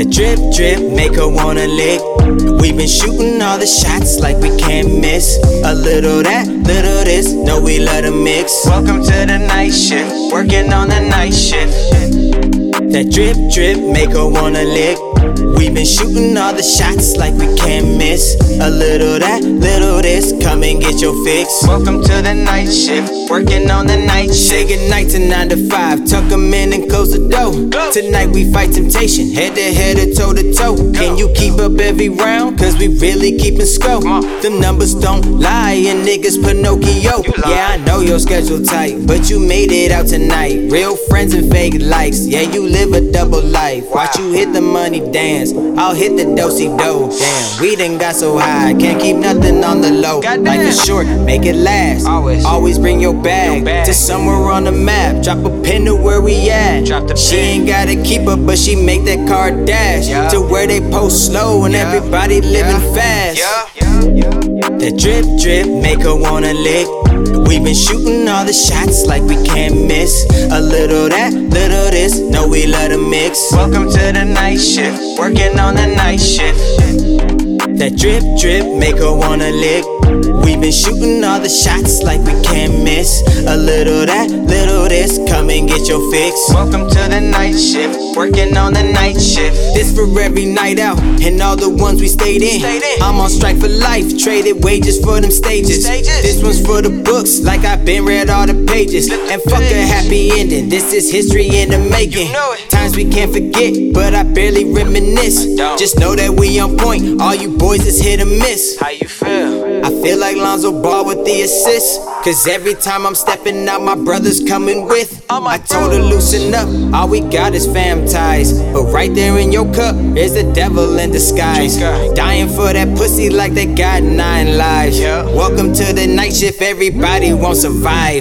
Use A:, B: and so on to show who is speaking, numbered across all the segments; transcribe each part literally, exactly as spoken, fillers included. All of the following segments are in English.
A: That drip, drip, make her wanna lick. We've been shooting all the shots like we can't miss. A little that, little this, no we let her mix. Welcome to the night shift, working on the night shift. That drip, drip, make her wanna lick. We've been shooting all the shots like we can't miss. A little that, little this, come and get your fix. Welcome to the night shift, working on the night shift. Say goodnight to nine to five, tuck them in and close the door. Go. Tonight we fight temptation, head to head or toe to toe. Go. Can you keep up every round? Cause we really keepin' scope. Them numbers don't lie and niggas Pinocchio. Yeah, I know your schedule tight, but you made it out tonight. Real friends and fake likes, yeah you live a double life. Watch you hit the money dance, I'll hit the do-si-do. Damn, we done got so high, can't keep nothing on the low. Life is short, make it last. Always, Always bring your bag, your bag to somewhere on the map. Drop a pin to where we at. Drop the she pin. Ain't gotta keep up, but she make that car dash yeah. to where they post slow and yeah. everybody living yeah. fast. Yeah. Yeah. That drip, drip, make her wanna lick. We've been shooting all the shots like we can't miss. A little that, little this, no we let her mix. Welcome to the night shift, working on the night shift. That drip, drip, make her wanna lick. We've been shooting all the shots like we can't miss. A little that, little this, come and get your fix. Welcome to the night shift, working on the night shift. This for every night out, and all the ones we stayed in. I'm on strike for life, traded wages for them stages. This one's for the books, like I've been read all the pages. And fuck a happy ending, this is history in the making. Times we can't forget, but I barely reminisce. Just know that we on point, all you boys is hit or miss. How you feel? I feel like Lonzo Ball with the assist. Cause every time I'm stepping out, my brother's coming with. I told her loosen up, all we got is fam ties. But right there in your cup is the devil in disguise. Dying for that pussy like they got nine lives. Welcome to the night shift, everybody won't survive.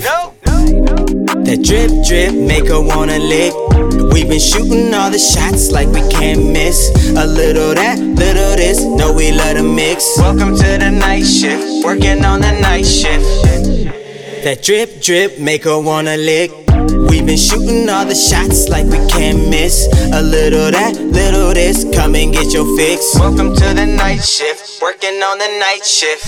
A: That drip, drip, make her wanna lick. We've been shooting all the shots like we can't miss. A little that, little this, no we let her mix. Welcome to the night shift, working on the night shift. That drip, drip, make her wanna lick. We've been shooting all the shots like we can't miss. A little that, little this, come and get your fix. Welcome to the night shift, working on the night shift.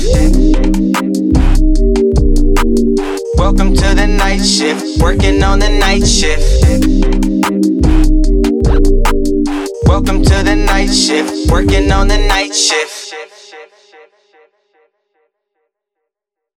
A: Welcome to the night shift, working on the night shift. Welcome to the night shift, working on the night shift.